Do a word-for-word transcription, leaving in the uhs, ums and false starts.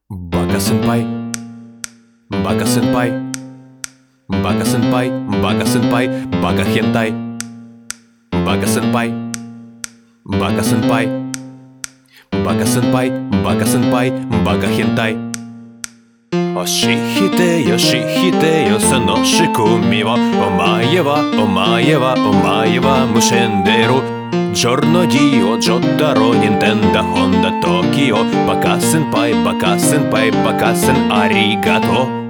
バカ先輩バカ先輩バカ先輩バカ先輩バカ変態バカ先輩バカ先輩バカ先輩バカ先輩バカ変態教えてよ教えてよその仕組みをお前はお前はお前は無線でるジョルノディオジョッタロニンテンダホンダトキオバカ先輩バカ先輩バカ先ありがとう